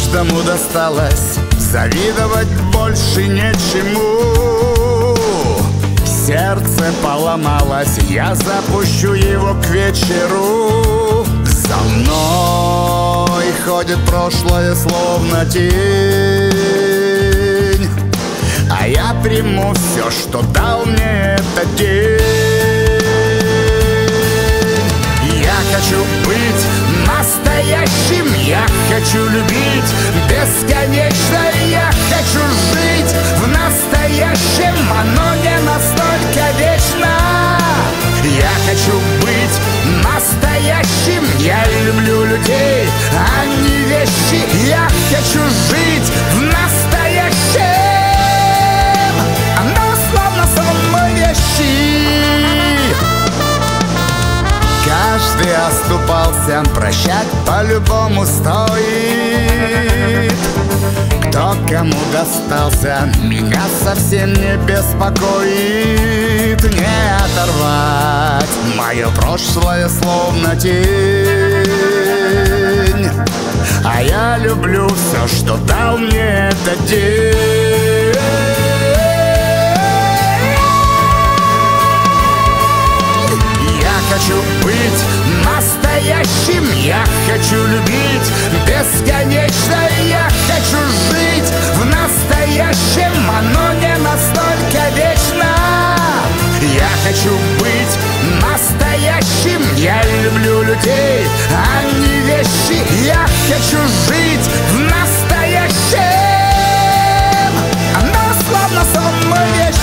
каждому досталось, завидовать больше нечему. Сердце поломалось, я запущу его к вечеру. За мной ходит прошлое, словно тень, а я приму все, что дал мне этот день. Я хочу быть настоящим, я хочу любить бесконечно, я хочу жить в настоящем, оно не настолько вечно. Я хочу быть настоящим, я люблю людей, а не вещи. Я хочу жить в настоящем, оно словно сон мой вещи. Каждый оступался, прощать по-любому стоит. Кто кому достался, меня совсем не беспокоит. Не оторвать мое прошлое, словно тень, а я люблю все, что дал мне этот день. Я хочу быть настоящим, я хочу любить бесконечно, я хочу жить в настоящем, оно не настолько вечно. Я хочу быть настоящим, я люблю людей, а не вещи. Я хочу жить в настоящем, оно словно сон мой вещи.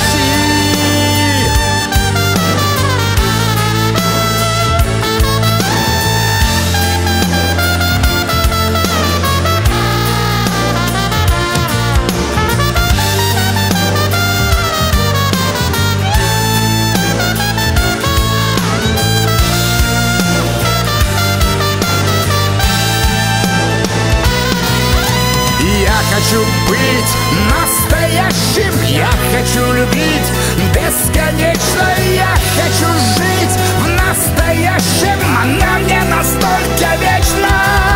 Я хочу быть настоящим, я хочу любить бесконечно, я хочу жить в настоящем, она мне настолько вечна.